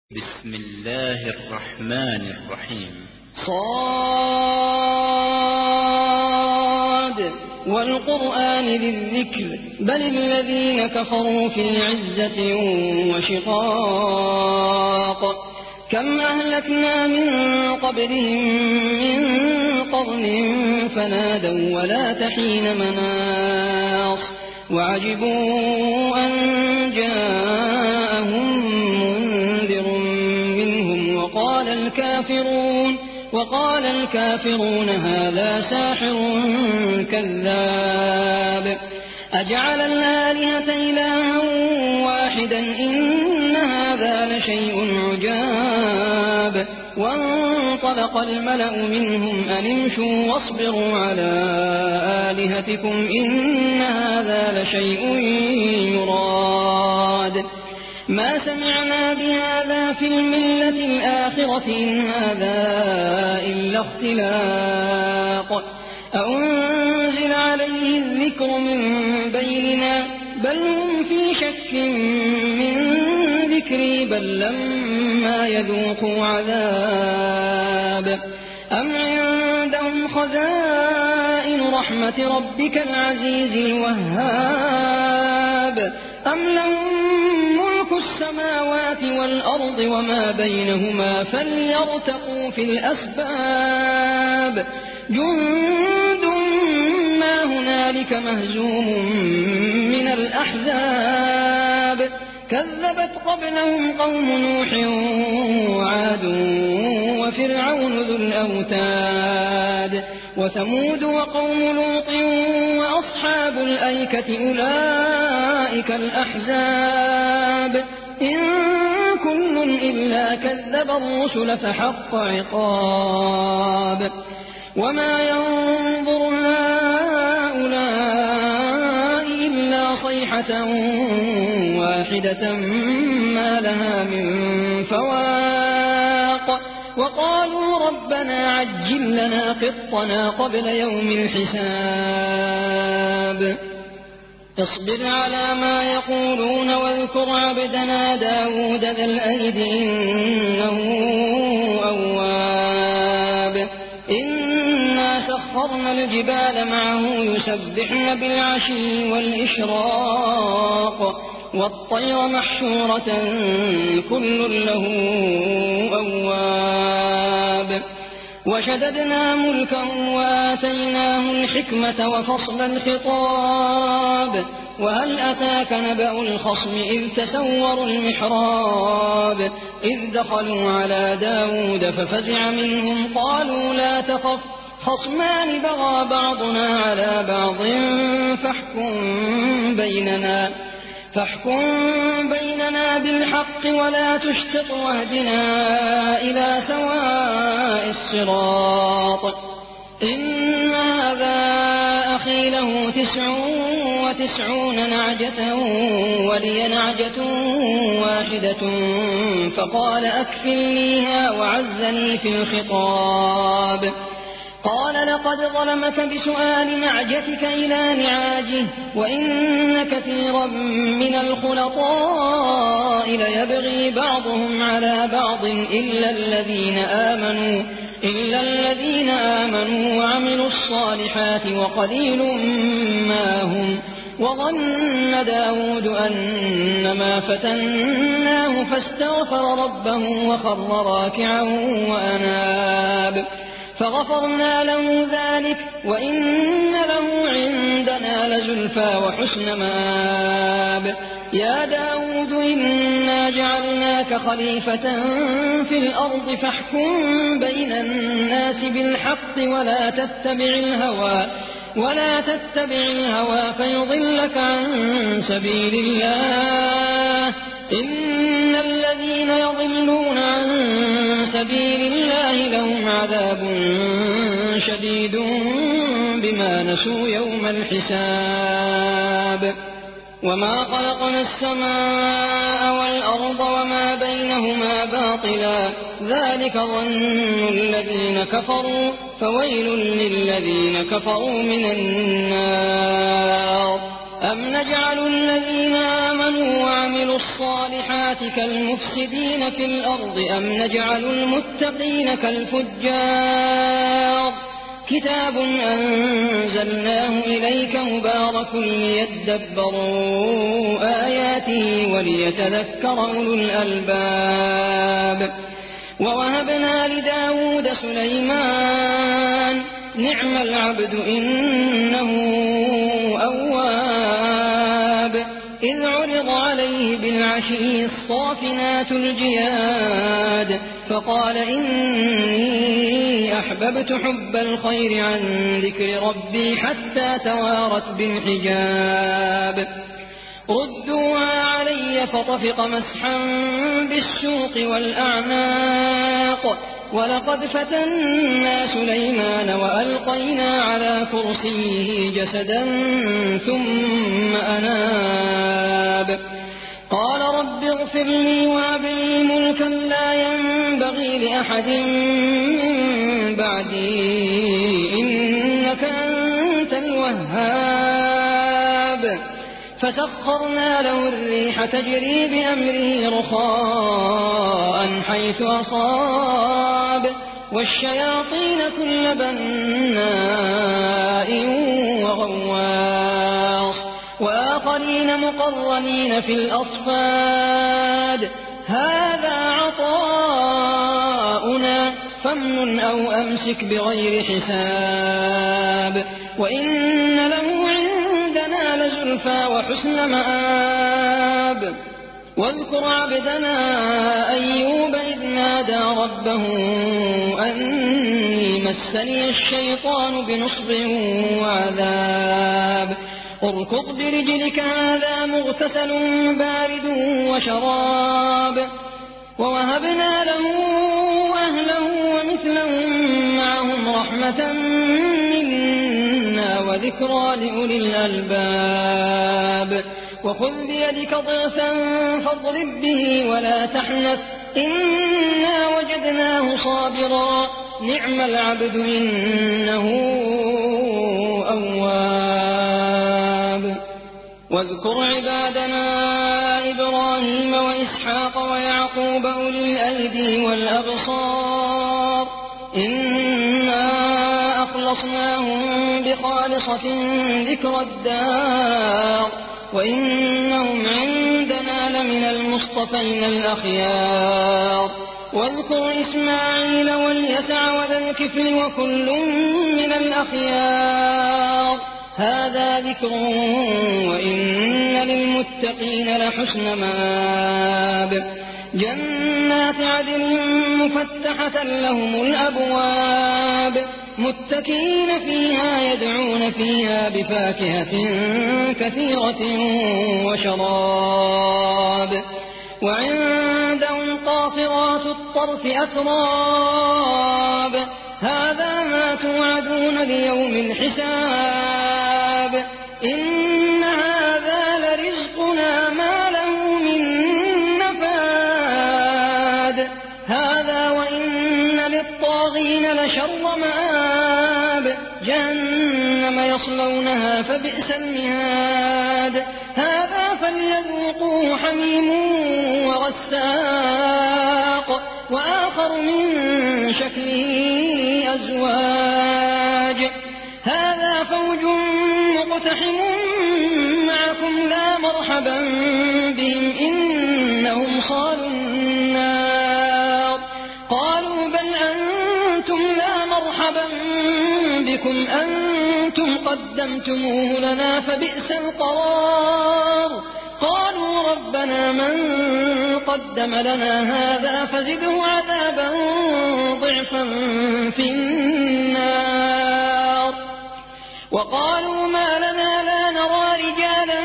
بسم الله الرحمن الرحيم. صاد والقرآن ذي الذكر بل الذين كفروا في عزة وشقاق كم أهلكنا من قبلهم من قرن فنادوا ولا تحين مناص وعجبوا أن جاءهم منذر منهم وقال الكافرون هذا ساحر كذاب أجعل الآلهة إلها واحدا إن هذا لشيء عجاب وانطلق الملأ منهم أن امشوا واصبروا على آلهتكم إن هذا لشيء يراد ما سمعنا بهذا في الملة الآخرة إن هذا إلا اختلاق أنزل عليه الذكر من بيننا بل هم في شك من ذكري بل لما يذوقوا عذاب أم عندهم خزائن رحمة ربك العزيز الوهاب أم لهم ملك السماوات والأرض وما بينهما فليرتقوا في الأسباب جند ما هنالك مهزوم من الأحزاب كذبت قبلهم قوم نوح وعاد وفرعون ذو الأوتاد وثمود وقوم لوط وأصحاب الأيكة أولئك الأحزاب إن كل إلا كذب الرسل فحق عقاب وما ينظر هؤلاء إلا صيحة واحدة ما لها من فواق وقالوا ربنا عجل لنا قطنا قبل يوم الحساب اصبر على ما يقولون واذكر عبدنا داود ذا الأيد إنه أواب إنا سخرنا الجبال معه يسبحن بالعشي والإشراق والطير محشورة كل له أواب وشددنا ملكا وآتيناه الحكمة وفصل الخطاب وهل أتاك نبأ الخصم إذ تسوروا المحراب إذ دخلوا على داود ففزع منهم قالوا لا تخف خصمان بغى بعضنا على بعض فاحكم بيننا بالحق ولا تشطط واهدنا إلى سواء الصراط إن هذا أخي له 99 نعجة ولي نعجة واحدة فقال أكفلنيها وعزني في الخطاب قال لقد ظلمك بسؤال نعجتك إلى نعاجه وإن كثيرا من الخلطاء ليبغي بعضهم على بعض إلا الذين آمنوا وعملوا الصالحات وقليل ما هم وظن داود أنما فتناه فاستغفر ربه وخر راكعا وأناب فغفرنا له ذلك وإن له عندنا لزلفى وحسن مآب يا داود إنا جعلناك خليفة في الأرض فاحكم بين الناس بالحق ولا تتبع الهوى فيضلك عن سبيل الله إن الذين يضلون عن سبيل الله لهم عذاب شديد بما نسوا يوم الحساب وما خلقنا السماء والأرض وما بينهما باطلا ذلك ظن الذين كفروا فويل للذين كفروا من النار أم نجعل الذين آمنوا وعملوا الصالحات كالمفسدين في الأرض أم نجعل المتقين كالفجار كتاب أنزلناه إليك مبارك ليدبروا آياته وليتذكر أولو الألباب ووهبنا لداود سليمان نعم العبد إنه أواب إذ عرض عليه بالعشي الصافنات الجياد فقال إني أحببت حب الخير عن ذكر ربي حتى توارت بالحجاب ردوها علي فطفق مسحا بالسوق والأعناق ولقد فتنا سليمان وألقينا على كرسيه جسدا ثم أناب قال رب اغفر لي وهب لي ملكا لا ينبغي لأحد من بعدي إنك أنت الوهاب فسخرنا له الريح تجري بأمره رخاء حيث أصاب والشياطين كل بناء وغواص وآخرين مقرنين في الأصفاد هذا عطاؤنا فامنن أو أمسك بغير حساب وإن له عندنا لزلفى وحسن مآب واذكر عبدنا أيوب إذ نادى ربه أني مسني الشيطان بنصب وعذاب اركض برجلك هذا مغتسل بارد وشراب ووهبنا له أهله ومثلهم معهم رحمة منا وذكرى لأولي الألباب وخذ بيدك ضغثا فاضرب به ولا تحنث إنا وجدناه صابرا نعم العبد إنه أواب واذكر عبادنا إبراهيم وإسحاق ويعقوب أولي الأيدي والأبصار إنا أخلصناهم بخالصة ذكر الدار وإنهم عندنا لمن المصطفين الأخيار واذكر إسماعيل واليسع وذا الكفل وكل من الأخيار هذا ذكر وإن للمتقين لحسن مآب جنات عدن مفتحة لهم الأبواب متكئين فيها يدعون فيها بفاكهة كثيرة وشراب وعندهم قاصرات الطرف أتراب هذا ما توعدون ليوم الحساب إن هذا لرزقنا ما له من نفاد هذا وإن للطاغين لشر مآب جهنم يصلونها فبئس المهاد هذا فليذوقوه حميم وغساق وآخر من شكله أزواج هذا فوج مقتحم معكم لا مرحبا بهم إنهم صالوا النار قالوا بل أنتم لا مرحبا بكم أنتم قدمتموه لنا فبئس القرار قالوا ربنا من قدم لنا هذا فزده عذابا ضعفا في النار وقالوا ما لنا لا نرى رجالا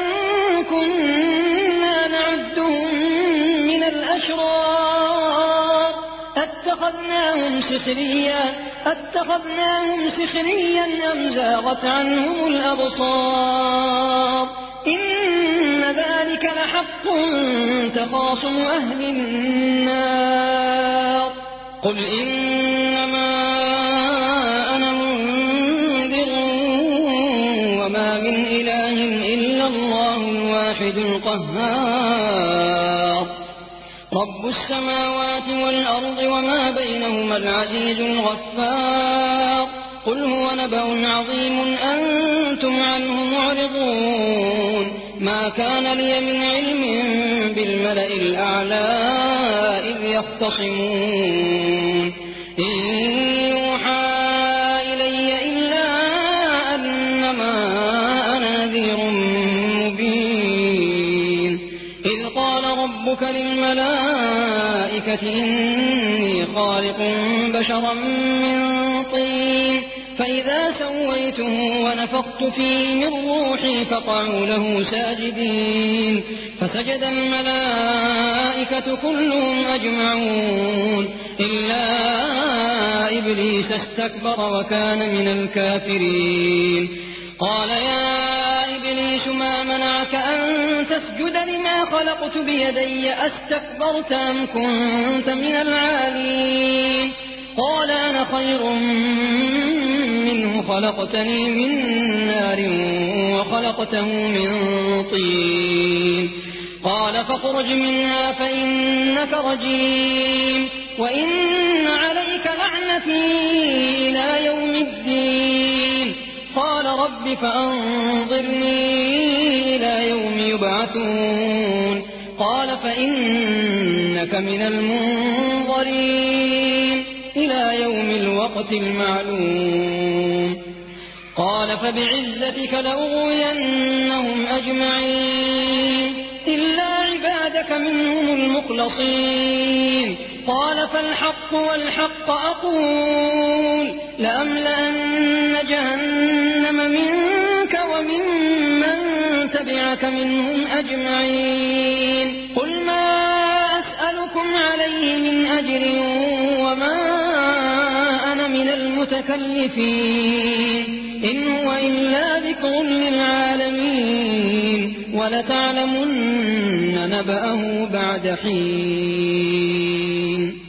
كنا نعدهم من الأشرار أتخذناهم سخريا أم زاغت عنهم الأبصار إن ذلك لحق تخاصم أهل النار قل إنما أنا منذر وما من إله إلا الله رب السماوات والأرض وما بينهما العزيز الغفار قل هو نبأ عظيم أنتم عنه معرضون ما كان لي من علم بالملأ الأعلى إذ يختصمون إن يوحى إلي إلا أنما أنا نذير مبين إذ قال ربك للملائكة إني خالق بشرا من طين فإذا سويته ونفخت فيه من روحي فقعوا له ساجدين فسجد الملائكة كلهم أجمعون إلا إبليس استكبر وكان من الكافرين قال يا إبليس ما منعك أن تسجد لما خلقت بيدي أستكبرت أم كنت من العالين قال أنا خير منه خلقتني من نار وخلقته من طين قال فاخرج منها فإنك رجيم وإن عليك لعنتي إلى يوم الدين قال رب فأنظرني إلى يوم يبعثون قال فإنك من المنظرين إلى يوم الوقت المعلوم قال فبعزتك لأغوينهم أجمعين إلا عبادك منهم المخلصين قال فالحق والحق أقول لأملأن جهنم منك وممن تبعك منهم أجمعين قل ما أسألكم عليه من أجر وما أنا من المتكلفين إن هو إلا ذكر للعالمين ولتعلمن نبأه بعد حين